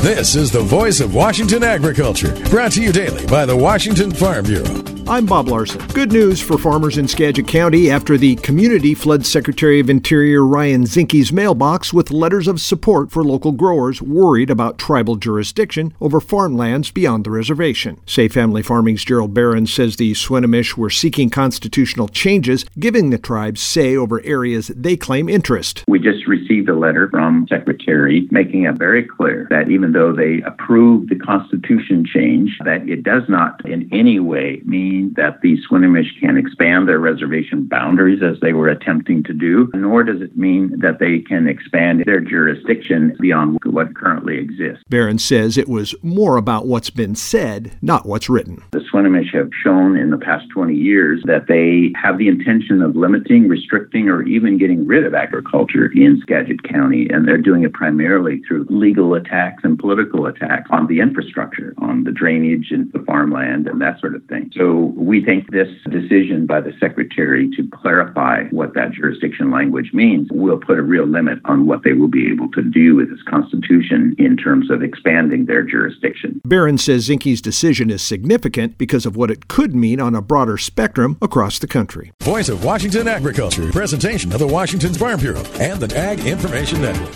This is the voice of Washington agriculture, brought to you daily by the Washington Farm Bureau. I'm Bob Larson. Good news for farmers in Skagit County after the community flooded Secretary of Interior Ryan Zinke's mailbox with letters of support for local growers worried about tribal jurisdiction over farmlands beyond the reservation. Safe Family Farming's Gerald Barron says the Swinomish were seeking constitutional changes, giving the tribes say over areas they claim interest. We just received a letter from Secretary making it very clear that even though they approved the Constitution change, that it does not in any way mean that the Swinomish can expand their reservation boundaries as they were attempting to do, nor does it mean that they can expand their jurisdiction beyond what currently exists. Barron says it was more about what's been said, not what's written. The Swinomish have shown in the past 20 years that they have the intention of limiting, restricting, or even getting rid of agriculture in Skagit County, and they're doing it primarily through legal attacks and political attacks on the infrastructure, on the drainage and the farmland and that sort of thing. So we think this decision by the Secretary to clarify what that jurisdiction language means will put a real limit on what they will be able to do with this Constitution in terms of expanding their jurisdiction. Barron says Zinke's decision is significant because of what it could mean on a broader spectrum across the country. Voice of Washington agriculture, presentation of the Washington Farm Bureau and the Ag Information Network.